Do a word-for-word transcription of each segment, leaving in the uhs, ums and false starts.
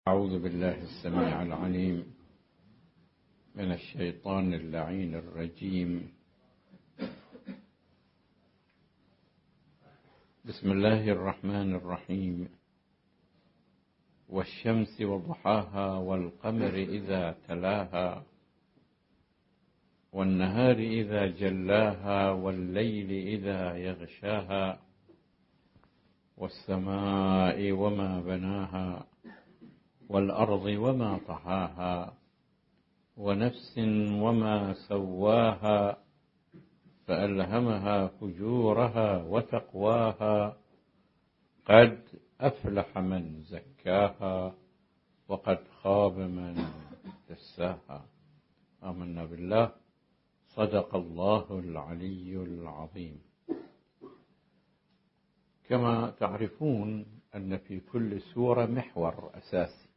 أعوذ بالله السميع العليم من الشيطان اللعين الرجيم. بسم الله الرحمن الرحيم. والشمس وضحاها والقمر إذا تلاها والنهار إذا جلاها والليل إذا يغشاها والسماء وما بناها والأرض وما طحاها ونفس وما سواها فألهمها فجورها وتقواها قد أفلح من زكاها وقد خاب من دساها. آمنا بالله. صدق الله العلي العظيم. كما تعرفون أن في كل سورة محور أساسي،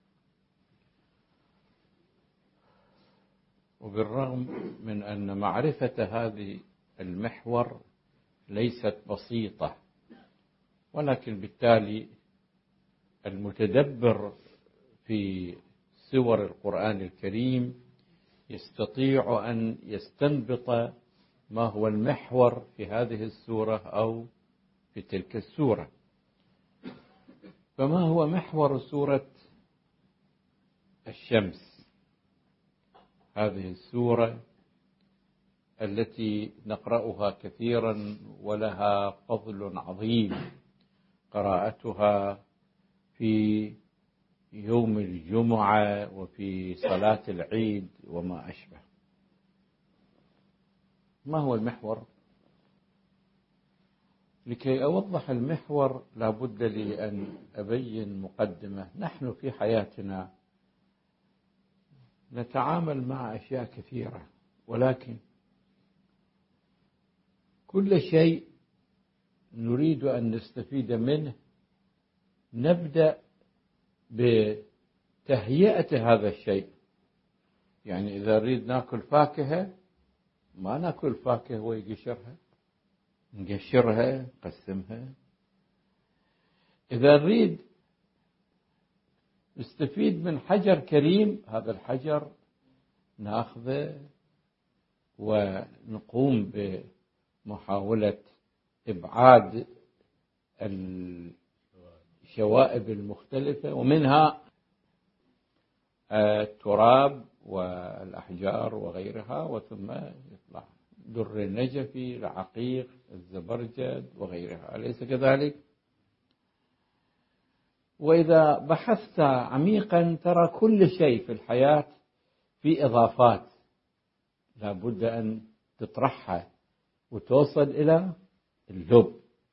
وبالرغم من أن معرفة هذه المحور ليست بسيطة، ولكن بالتالي المتدبر في سور القرآن الكريم يستطيع أن يستنبط ما هو المحور في هذه السورة أو في تلك السورة. فما هو محور سورة الشمس؟ هذه السورة التي نقرأها كثيرا ولها فضل عظيم قراءتها في يوم الجمعة وفي صلاة العيد وما أشبه. ما هو المحور؟ لكي أوضح المحور لابد لي أن أبين مقدمة. نحن في حياتنا نتعامل مع أشياء كثيرة، ولكن كل شيء نريد أن نستفيد منه نبدأ بتهيئة هذا الشيء. يعني إذا نريد ناكل فاكهة ما ناكل فاكهة ويقشرها، نقشرها نقسمها. إذا نريد نستفيد من حجر كريم، هذا الحجر ناخذه ونقوم بمحاولة إبعاد الشوائب المختلفة، ومنها التراب والأحجار وغيرها، وثم يطلع در النجفي، العقيق، الزبرجد وغيرها، أليس كذلك؟ وإذا بحثت عميقا ترى كل شيء في الحياة في إضافات لا بد أن تطرحها وتوصل إلى اللب.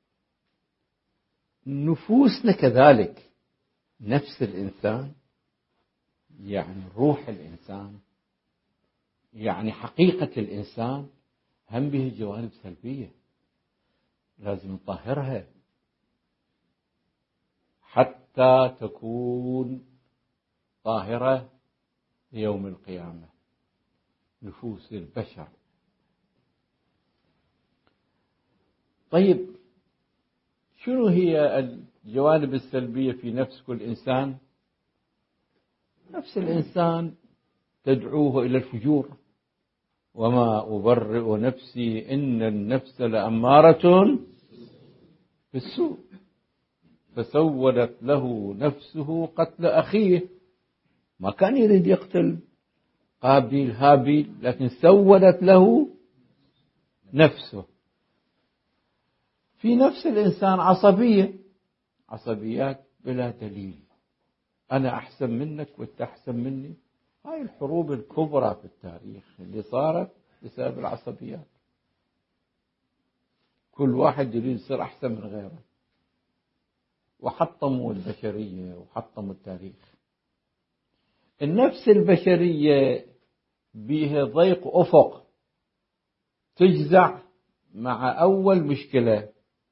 نفوسنا كذلك، نفس الإنسان يعني روح الإنسان، يعني حقيقة الإنسان هم به جوانب سلبية لازم نطهرها حتى تكون طاهرة يوم القيامة. نفوس البشر. طيب شنو هي الجوانب السلبية في نفس كل إنسان؟ نفس الإنسان تدعوه إلى الفجور. وما أبرئ نفسي إن النفس لأمارة بالسوء فسولت له نفسه قتل أخيه. ما كان يريد يقتل قابيل هابيل، لكن سولت له نفسه. في نفس الإنسان عصبية، عصبيات بلا دليل، أنا أحسن منك وأنت أحسن مني. هاي الحروب الكبرى في التاريخ اللي صارت بسبب العصبيات. كل واحد يريد يصير أحسن من غيره، وحطموا البشرية وحطموا التاريخ. النفس البشرية بها ضيق أفق، تجزع مع أول مشكلة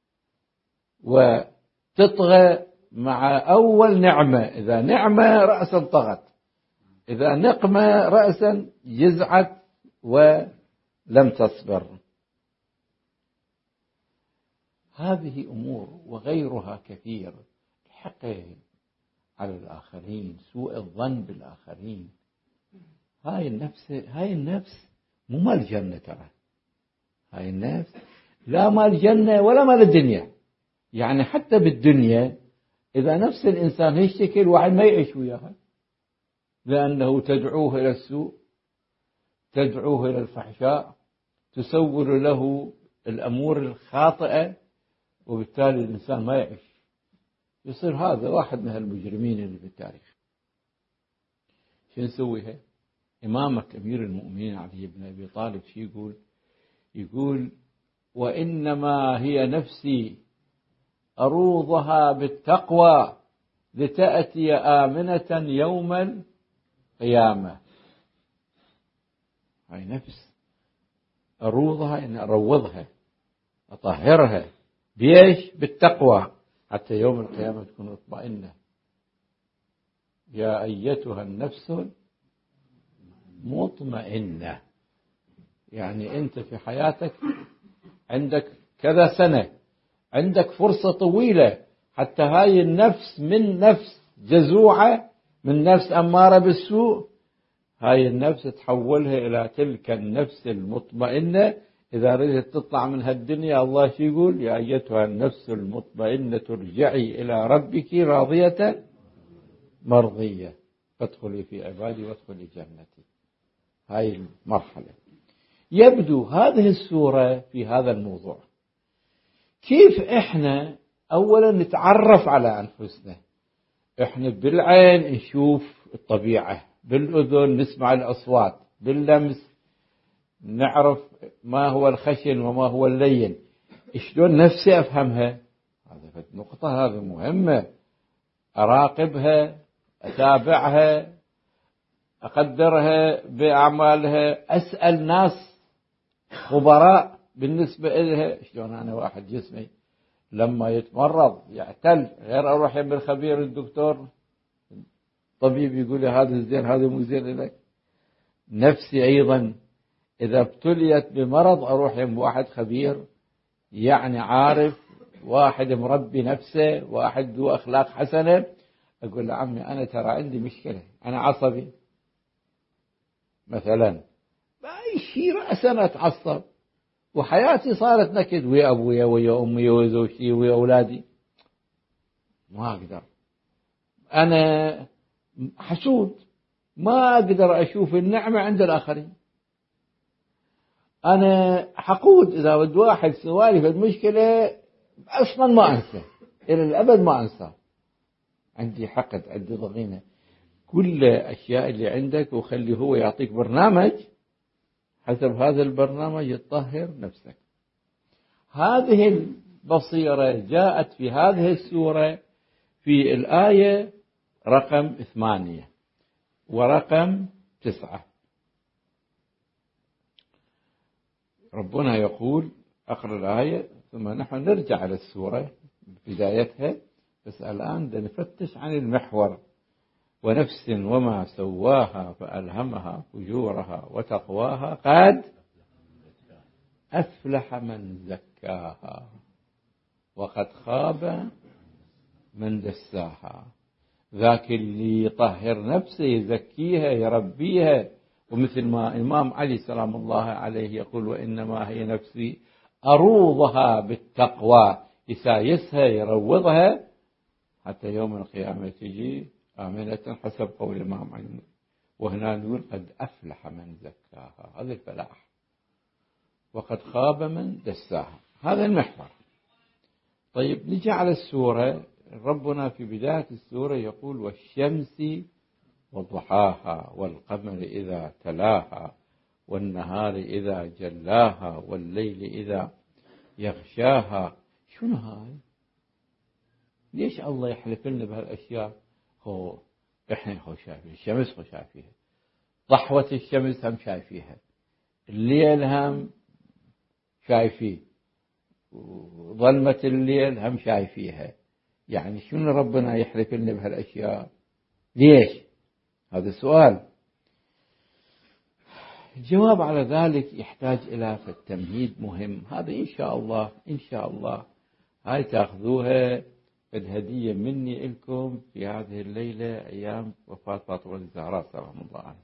وتطغى مع أول نعمة. إذا نعمة رأسا طغت، إذا نقمة رأسا جزعت ولم تصبر. هذه أمور وغيرها كثير. الحقد، على الآخرين، سوء الظن بالآخرين. هاي النفس هاي النفس مو مال الجنة ترى. هاي النفس لا مال الجنة ولا مال الدنيا. يعني حتى بالدنيا إذا نفس الإنسان هالشكل واحد ما يعيش وياها، لأنه تدعوه إلى السوء، تدعوه إلى الفحشاء، تسول له الأمور الخاطئة، وبالتالي الإنسان ما يعيش. يصير هذا واحد من المجرمين اللي في التاريخ. شو نسويها؟ إمامك أمير المؤمنين علي بن أبي طالب شو يقول؟ يقول: وإنما هي نفسي أروضها بالتقوى لتأتي آمنة يوم القيامة. هاي نفس أروضها إن أروضها أطهرها بيش؟ بالتقوى، حتى يوم القيامة تكون مطمئنة. يا أيتها النفس مطمئنة. يعني أنت في حياتك عندك كذا سنة، عندك فرصة طويلة حتى هاي النفس من نفس جزوعة، من نفس أمارة بالسوء، هاي النفس تحولها إلى تلك النفس المطمئنة. إذا ردت تطلع من هالدنيا الله شو يقول؟ يا أيتها النفس المطمئنة ارجعي إلى ربك راضية مرضية فادخلي في عبادي وادخلي جنتي. هاي المرحلة. يبدو هذه السورة في هذا الموضوع. كيف إحنا أولا نتعرف على أنفسنا؟ إحنا بالعين نشوف الطبيعة، بالأذن نسمع الأصوات، باللمس نعرف ما هو الخشن وما هو اللين. شلون نفسي أفهمها؟ هذه نقطة هذه مهمة. أراقبها، أتابعها، أقدرها بأعمالها، أسأل ناس خبراء بالنسبة إلها. شلون أنا واحد جسمي لما يتمرض يعتل غير أروح يم الخبير الدكتور طبيب يقول لي هذا زين هذا مو زين لك. نفسي أيضا إذا ابتليت بمرض أروح يم واحد خبير، يعني عارف، واحد مربي نفسه، واحد ذو أخلاق حسنة. أقول له عمي أنا ترى عندي مشكلة، أنا عصبي مثلا، بأي شيء رأسا أتعصب، وحياتي صارت نكد ويا أبويا ويا أمي ويا زوجتي ويا أولادي، ما أقدر. أنا حسود، ما أقدر أشوف النعمة عند الآخرين. أنا حقود، إذا ود واحد سوالي في المشكلة أصلا ما أنسى، إلى الأبد ما أنسى. عندي حقد، عندي ضغينة. كل أشياء اللي عندك وخلي هو يعطيك برنامج، حسب هذا البرنامج تطهر نفسك. هذه البصيرة جاءت في هذه السورة في الآية رقم ثمانية ورقم تسعة. ربنا يقول، أقرأ الآية ثم نحن نرجع على السورة بدايتها، بس الآن نفتش عن المحور. ونفس وما سواها فألهمها فجورها وتقواها قد أفلح من زكاها وقد خاب من دساها. ذاك اللي يطهر نفسه يزكيها يربيها. ومثل ما الإمام علي سلام الله عليه يقول: وإنما هي نفسي أروضها بالتقوى، يسايسها يروضها حتى يوم القيامة تجي آمنة، حسب قول الإمام علي. وهنا نقول قد أفلح من زكاها، هذا الفلاح، وقد خاب من دساها. هذا المحور. طيب نجي على السورة. ربنا في بداية السورة يقول: والشمس وضحاها والقمر إذا تلاها والنهار إذا جلاها والليل إذا يغشاها. شنو هاي؟ ليش الله يحلف لنا بهالأشياء؟ هو إحنا هو شايفين الشمس، هو شايفيها، ضحوة الشمس هم شايفيها، الليل هم شايفيه، ظلمة الليل هم شايفيها. يعني شنو ربنا يحلف لنا بهالأشياء؟ ليش؟ هذا السؤال. الجواب على ذلك يحتاج إلى تمهيد مهم. هذا إن شاء الله إن شاء الله هاي تأخذوها الهدية مني لكم في هذه الليلة أيام وفاة فاطمة الزهراء سلام الله عليها.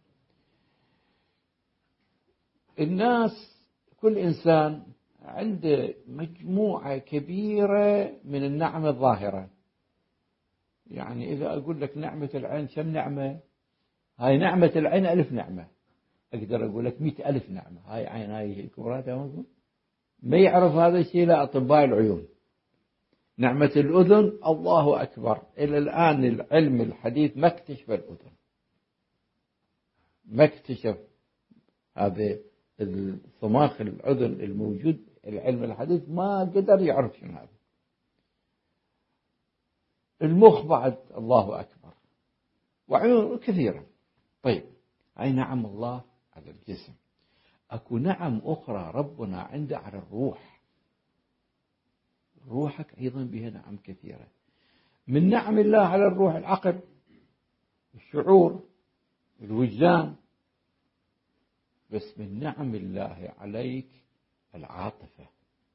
الناس كل إنسان عنده مجموعة كبيرة من النعم الظاهرة. يعني إذا أقول لك نعمة العين كم نعمة؟ هاي نعمة العين ألف نعمة. أقدر أقول لك مئة ألف نعمة. هاي عين هاي الكبرى ما يعرف هذا الشيء لا أطباء العيون. نعمة الأذن الله أكبر، إلى الآن العلم الحديث ما اكتشف الأذن، ما اكتشف هذا الصماخ الأذن الموجود. العلم الحديث ما قدر يعرف شنو هذا. المخ بعد الله أكبر، وعيون كثيرة. طيب هاي نعم الله على الجسم. أكو نعم أخرى ربنا عنده على الروح. روحك أيضا بها نعم كثيرة. من نعم الله على الروح العقل، الشعور، الوجدان. بس من نعم الله عليك العاطفة.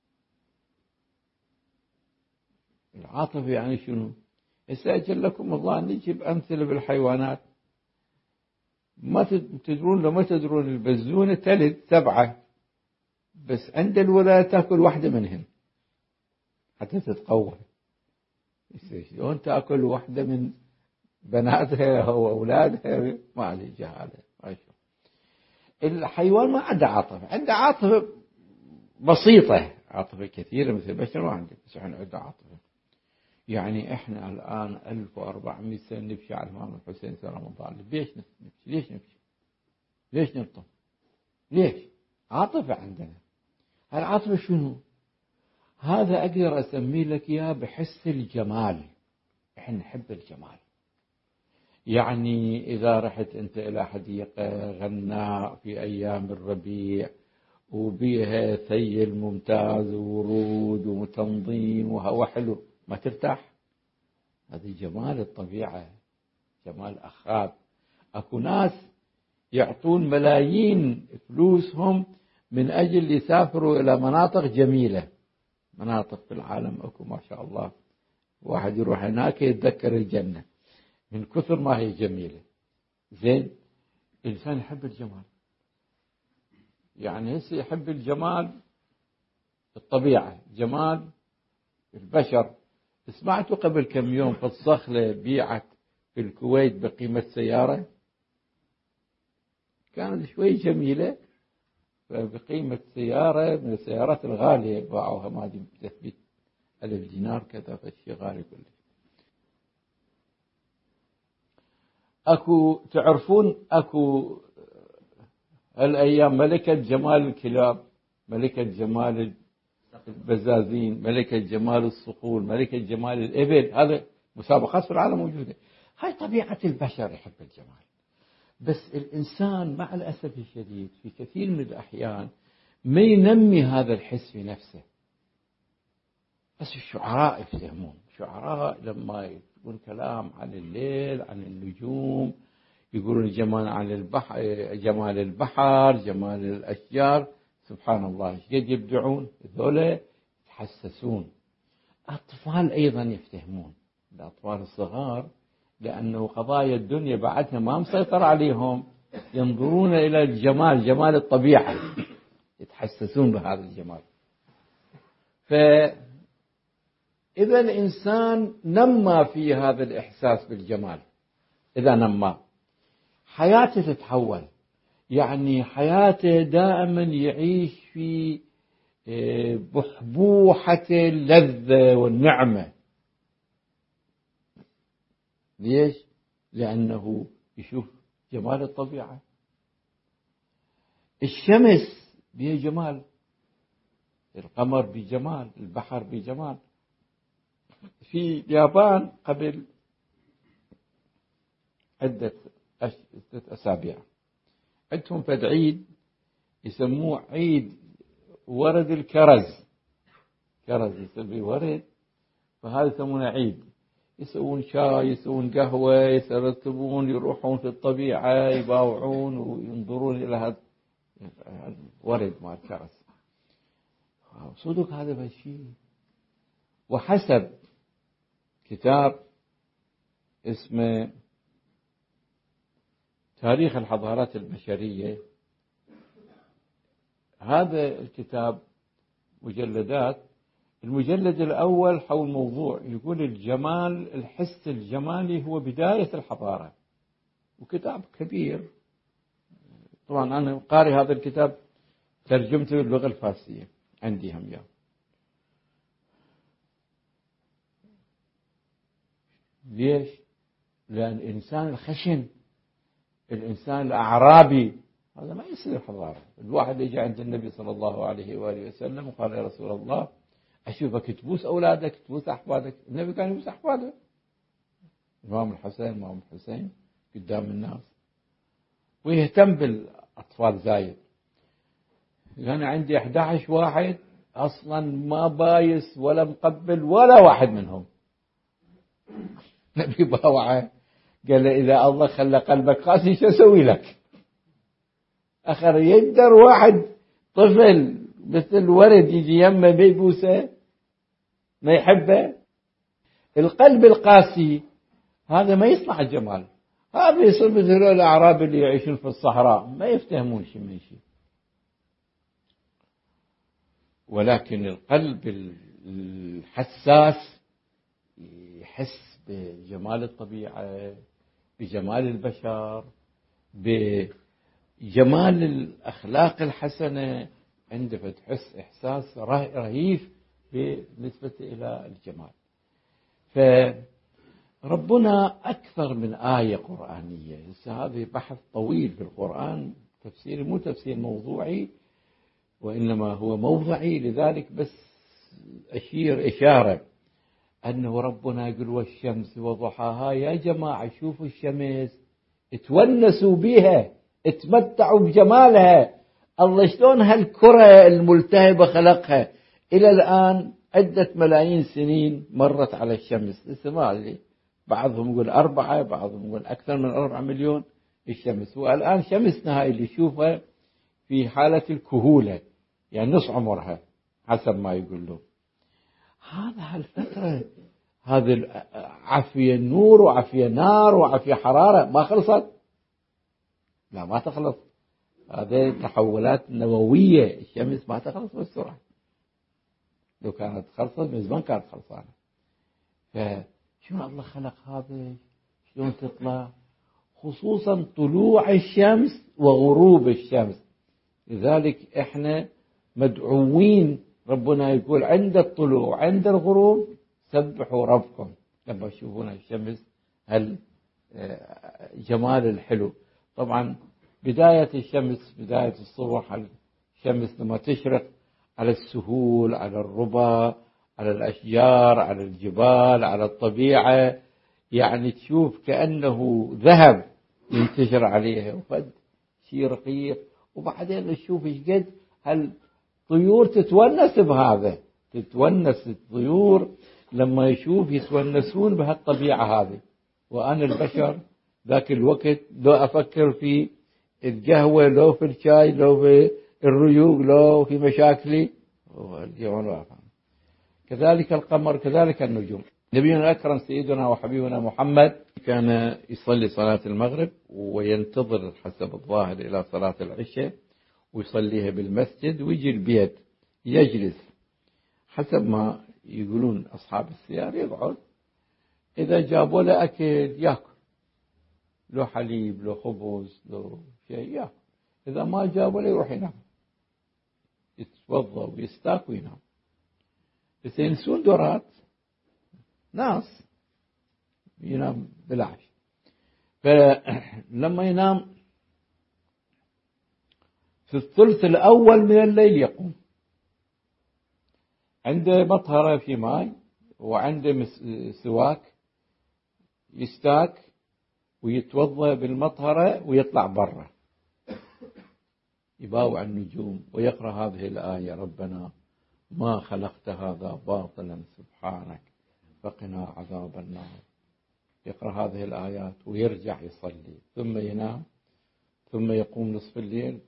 العاطفة يعني شنو؟ استأجل لكم الله نجيب أمثلة بالحيوانات. ما تدرون لو ما تدرون البزونة تلد سبعة، بس عند الولاية تأكل واحدة منهن حتى تتقوى. شلون تأكل واحدة من بناتها أو أولادها؟ ما عليه جهالة. الحيوان ما عنده عاطفة، عنده عاطفة بسيطة، عاطفة كثيرة مثل البشر ما عنده، بس احنا عنده عاطفة. يعني احنا الآن ألف وأربعمائة سنة نبكي على الإمام الحسين سلام الله عليه. ليش نبكي؟ ليش نبكي؟ ليش نبطل؟ ليش؟ عاطفة عندنا. هالعاطفة شنو؟ هذا أقدر أسمي لك إياه بحس الجمال. احنا نحب الجمال. يعني إذا رحت أنت إلى حديقة غناء في أيام الربيع وبيها ثيل ممتاز وورود وتنظيم وهواء حلو، ما ترتاح؟ هذه جمال الطبيعة، جمال أخلاق. أكو ناس يعطون ملايين فلوسهم من أجل يسافروا إلى مناطق جميلة. مناطق في العالم أكو ما شاء الله، واحد يروح هناك يتذكر الجنة من كثر ما هي جميلة. زين، الإنسان يحب الجمال. يعني هسه يحب الجمال الطبيعة، جمال البشر. سمعتوا قبل كم يوم في الصخلة بيعت في الكويت بقيمة سيارة كانت شوي جميلة، بقيمة سيارة من السيارات الغالية باعوها ما دي بتثبيت ألف دينار كذا، فشي غالي كله. أكو تعرفون أكو هالأيام ملكة جمال الكلاب، ملكة جمال البزازين، ملكة جمال الصقور، ملكة جمال الإبل. هذا مسابقات في العالم موجودة. هاي طبيعة البشر، يحب الجمال. بس الإنسان مع الأسف الشديد في كثير من الأحيان ما ينمي هذا الحس في نفسه. بس الشعراء يفهمون. الشعراء لما يقول كلام عن الليل، عن النجوم، يقولون جمال عن البحر، جمال البحر، جمال الأشجار، سبحان الله ايش قد يبدعون ذولا، يتحسسون. الأطفال أيضا يفتهمون، الأطفال الصغار، لأنه قضايا الدنيا بعدها ما مسيطر عليهم، ينظرون إلى الجمال، جمال الطبيعة، يتحسسون بهذا الجمال. فإذا الإنسان نمى في هذا الإحساس بالجمال، إذا نمى حياته تتحول. يعني حياته دائما يعيش في بحبوحة اللذة والنعمة. ليش؟ لأنه يشوف جمال الطبيعة. الشمس بها جمال، القمر بجمال، البحر بجمال. في اليابان قبل عدة أسابيع عندهم فد عيد يسموه عيد ورد الكرز. كرز يسميه ورد، فهذا يسمونه عيد. يسوون شاي، يسوون قهوة، يترتبون، يروحون في الطبيعة، يباوعون وينظرون إلى هذا ورد مال كرز. صدق هذا بشيء. وحسب كتاب اسمه تاريخ الحضارات البشرية. هذا الكتاب مجلدات. المجلد الأول حول موضوع يقول الجمال، الحس الجمالي هو بداية الحضارة، وكتاب كبير. طبعا أنا قاري هذا الكتاب، ترجمته باللغة الفارسية، عندي هم يا. ليش؟ لأن الإنسان الخشن، الإنسان الأعرابي، هذا ما يصير حضارة. الواحد يجي عند النبي صلى الله عليه وآله وسلم وقال يا رسول الله أشوفك تبوس أولادك، تبوس أحفادك. النبي كان يبوس أحفاده، إمام الحسن إمام الحسين قدام الناس، ويهتم بالأطفال زايد. أنا عندي أحد عشر واحد أصلا ما بايس ولا مقبل ولا واحد منهم. النبي باوعه، قال له إذا الله خلى قلبك قاسي شو أسوي لك؟ أخر يقدر واحد طفل مثل ورد يجي يمه ما يبوسه، ما يحبه؟ القلب القاسي هذا ما يصنع الجمال. هذا يصير مثل الأعراب اللي يعيشون في الصحراء، ما يفتهمون شيء من شيء. ولكن القلب الحساس يحس بجمال الطبيعة، بجمال البشر، بجمال الأخلاق الحسنة، عنده تحس إحساس رهيف بالنسبة إلى الجمال. فربنا أكثر من آية قرآنية. هذا بحث طويل في القرآن، تفسير مو تفسير موضوعي وإنما هو موضعي، لذلك بس أشير إشارة أنه ربنا يقول والشمس وضحاها. يا جماعة شوفوا الشمس، اتونسوا بها، اتمتعوا بجمالها. الله شلون هالكرة الملتهبة خلقها. إلى الآن عدة ملايين سنين مرت على الشمس، لسه ما أدري، بعضهم يقول أربعة، بعضهم يقول أكثر من أربعة مليون الشمس. والآن شمسنا هاي اللي يشوفها في حالة الكهولة، يعني نص عمرها حسب ما يقولوا. هذا هالفترة هذا عافية نور وعافية نار وعافية حرارة ما خلصت. لا ما تخلص. هذه تحولات نووية. الشمس ما تخلص بسرعة، لو كانت خلصت من زمان كانت خلصانة. فشو الله خلق هذا، شلون تطلع، خصوصا طلوع الشمس وغروب الشمس. لذلك احنا مدعوين، ربنا يقول عند الطلوع عند الغروب سبحوا ربكم، لما تشوفون الشمس هالجمال الحلو. طبعا بداية الشمس، بداية الصبح، الشمس لما تشرق على السهول، على الربا، على الأشجار، على الجبال، على الطبيعة، يعني تشوف كأنه ذهب ينتشر عليها، وفد شيء رقيق. وبعدين تشوف ايش قد هالطيور تتونس بهذا، تتونس الطيور لما يشوف يتونسون بهالطبيعة هذه. وأنا البشر ذاك الوقت لو أفكر في القهوة، لو في الشاي، لو في الريوق، لو في مشاكلي، اليوم لا أفهم. كذلك القمر، كذلك النجوم. نبينا الأكرم سيدنا وحبيبنا محمد كان يصلي صلاة المغرب وينتظر حسب الظاهر إلى صلاة العشاء ويصليها بالمسجد، ويجي البيت يجلس حسب ما يقولون أصحاب السيار، يقعد. إذا جابوا له أكل يأكل، لو حليب لو خبز لو شيء يأكل. إذا ما جابوا له يروح ينام، يتوضأ ويستاك وينام. بس ينسون دورات ناس ينام بالعشاء. فلما ينام في الثلث الأول من الليل يقوم، عنده مطهرة في ماء وعنده سواك، يستاك ويتوضأ بالمطهرة ويطلع برا يباوع النجوم ويقرأ هذه الآية: ربنا ما خلقت هذا باطلا سبحانك فقنا عذاب النار. يقرأ هذه الآيات ويرجع يصلي، ثم ينام، ثم يقوم نصف الليل،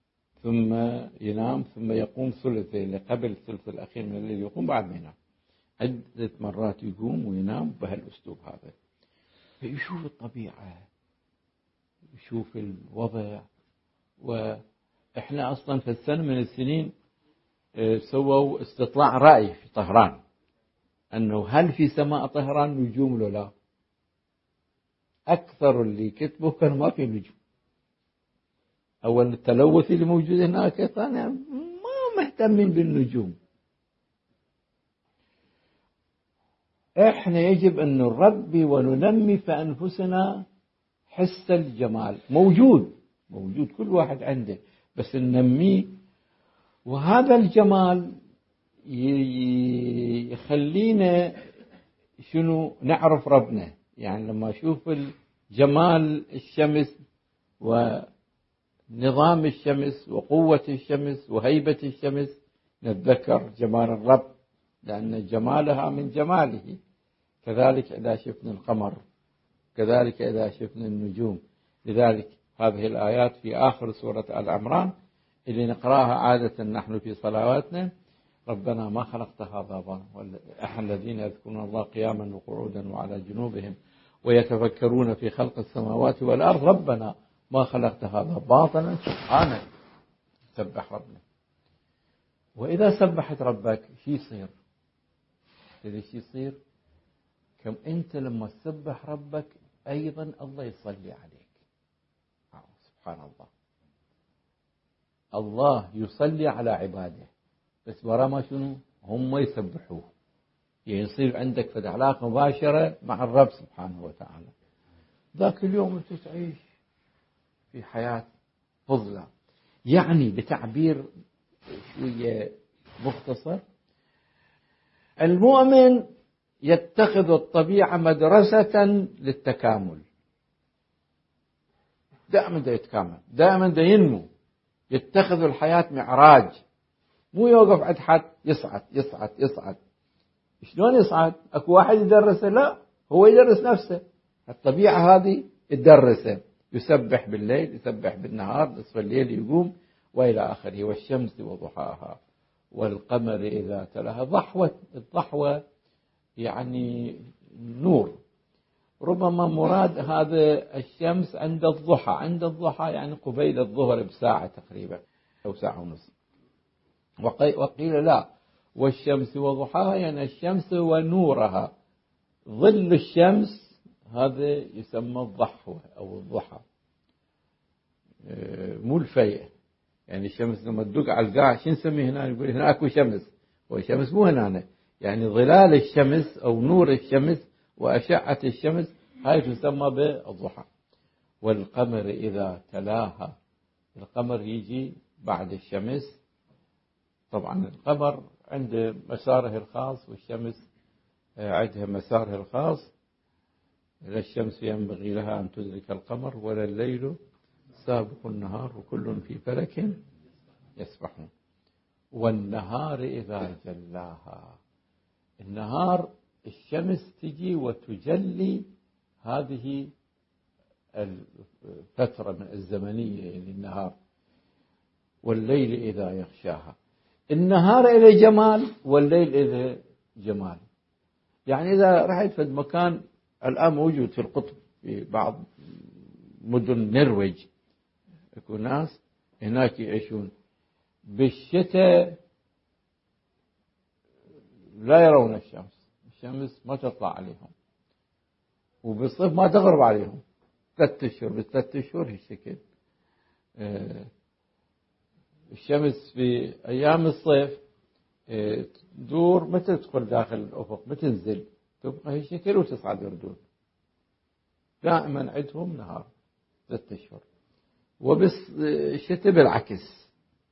ثم ينام، ثم يقوم ثلث الليل، قبل الثلث الأخير من الليل يقوم بعد ما ينام. عدة مرات يقوم وينام بهالأسلوب هذا، فيشوف الطبيعة، يشوف الوضع. وإحنا أصلا في السنة من السنين سووا استطلاع رأي في طهران أنه هل في سماء طهران نجوم ولا لا؟ أكثر اللي كتبوا كان ما في نجوم. أول التلوث اللي موجود هناك كان ما مهتمين بالنجوم. إحنا يجب أن نربي وننمي في أنفسنا حس الجمال، موجود موجود كل واحد عنده، بس ننميه. وهذا الجمال يخلينا شنو نعرف ربنا. يعني لما أشوف الجمال الشمس ونظام الشمس وقوة الشمس وهيبة الشمس نتذكر جمال الرب، لأن جمالها من جماله. كذلك إذا شفنا القمر، كذلك إذا شفنا النجوم. لذلك هذه الآيات في آخر سورة آل عمران اللي نقرأها عادة نحن في صلواتنا: ربنا ما خلقت هذا باطلا، أحد الذين يذكرون الله قياما وقعودا وعلى جنوبهم ويتفكرون في خلق السماوات والأرض ربنا ما خلقت هذا باطلا سبحانك. سبح ربنا. وإذا سبحت ربك شي يصير؟ إذا شي يصير كم أنت لما تسبح ربك أيضا الله يصلي عليك. سبحان الله، الله يصلي على عباده، بس ورا ما شنو هم يسبحوه. يعني يصير عندك في علاقة مباشرة مع الرب سبحانه وتعالى. ذاك اليوم أنت تعيش في حياة فضلة. يعني بتعبير شوية مختصر، المؤمن يتخذ الطبيعة مدرسة للتكامل. دائما دا يتكامل، دائما دا ينمو، يتخذ الحياة معراج، مو يوقف عند حد يصعد يصعد يصعد. شلون يصعد؟ اكو واحد يدرسه؟ لا، هو يدرس نفسه. الطبيعة هذه تدرسه، يسبح بالليل، يسبح بالنهار، نصف الليل يقوم وإلى آخره. والشمس وضحاها والقمر إذا تلاها. ضحوة، الضحوة يعني نور. ربما مراد هذا الشمس عند الضحى، عند الضحى يعني قبيل الظهر بساعة تقريبا أو ساعة ونصف. وقيل لا، والشمس وضحاها يعني الشمس ونورها. ظل الشمس هذا يسمى الضحوة أو الضحى، مو الفيء. يعني الشمس لما تدق على القاع شو نسميه هنا؟ يقول هنا أكو شمس، والشمس مو هنا. يعني ظلال الشمس أو نور الشمس وأشعة الشمس هاي تسمى بالضحى. والقمر إذا تلاها، القمر يجي بعد الشمس. طبعا القمر عنده مساره الخاص والشمس عندها مسارها الخاص. لا الشمس ينبغي لها أن تدرك القمر ولا الليل سابق النهار وكل في فلك يسبحون. والنهار إذا جلاها، النهار الشمس تجي وتجلي هذه الفترة من الزمنية للنهار. والليل إذا يغشاها، النهار إلى جمال والليل إلى جمال. يعني إذا رحت في المكان الآن موجود في القطب في بعض مدن النرويج، يكون ناس هناك يعيشون بالشتاء لا يرون الشمس، الشمس ما تطلع عليهم، وبالصيف ما تغرب عليهم ثلاثة أشهر. بالثلاثة أشهر هالشكل. الشمس في أيام الصيف تدور ما تدخل داخل الأفق، ما تنزل، تبقى هالشكل وتصعد يردون. دائما عندهم نهار ثلاثة أشهر. وبالشتاء بالعكس،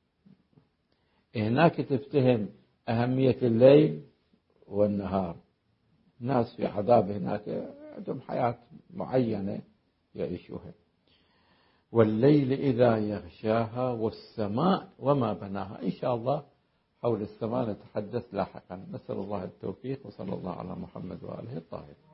هناك تفتهم أهمية الليل والنهار. الناس في عذاب هناك عندهم حياة معينة يعيشوها. والليل إذا يغشاها والسماء وما بناها. إن شاء الله حول السماء نتحدث لاحقا. نسأل الله التوفيق، وصلى الله على محمد وآله الطاهرين.